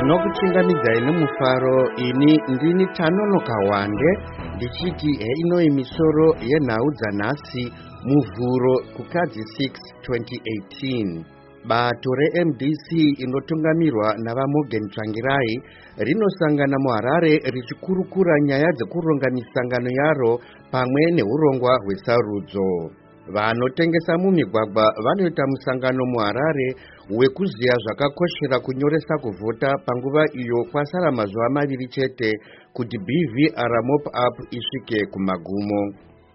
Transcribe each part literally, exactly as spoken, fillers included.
Ndinokuchingamidza nemufaro ini ndini Tanono Kawande ndichiti heino imisoro yenhau dzanhasi muvhuro kukadzi six twenty eighteen. Bato re-M D C inotungamirwa navaMorgan Tsvangirai rinosangana muHarare richikurukura nyaya dzekuronga misangano yaro pamwe neurongwa hwesarudzo. Vanotengesa mumigwagwa vanoita musangano muHarare wekuziya zvakakoshera kunyoresa kuvhota panguva iyo kwasara mazuva maviri chete kuti B V R mop-up isvike kumagumo.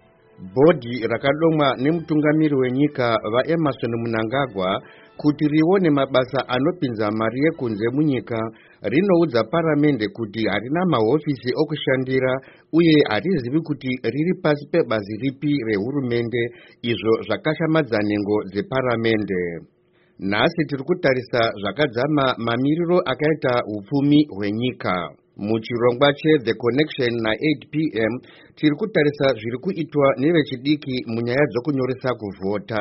Bhodhi rakadomwa nemutungamiri wenyika vaEmmerson Mnangagwa kuti rione mabasa anopinza mari yekunze munyika rinoudza paramende kuti harina mahofisi okushandira uye harizivi kuti riri pasi pebazi ripi rehurumende, izvo zvakashamadza nhengo dzeparamende. Nhasi tiri kutarisa zvakadzama mamiriro akaita upfumi hwenyika. Muchirongwa che The Connection na eight p m tiri kutarisa zviri kuitwa nevechidiki munyaya dzokunyoresa kuvhota.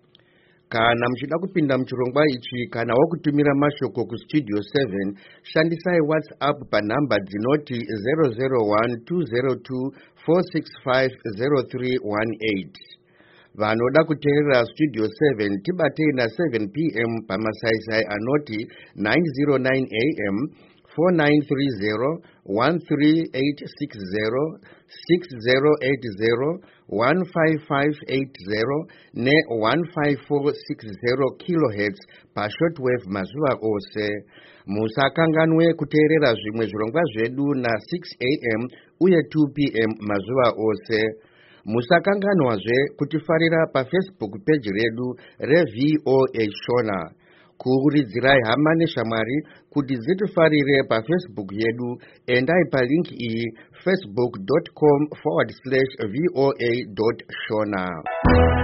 Kana muchida kupinda muchirongwa ichi kana wakutumira mashoko kustudio seven, shandisai WhatsApp panhamba dzinoti zero zero one two zero two four six five zero three one eight. Vanoda kuteerera Studio seven tibatei na seven p m pamasaisai anoti nine zero nine a m four nine three zero one three eight six zero six zero eight zero one five five eight zero ne one five four six zero kilohertz pashortwave mazuva ose. Musakanganwe kuteerera zvimwe zvirongwa zvedu na six a m uye two p m mazuva ose. Musakanganwazve kutifarira paFacebook page redu reV O A Shona. Kuuridzirai hama neshamwari kuti dzitifarire paFacebook yedu, endai palink iyi facebook dot com forward slash V O A dot Shona.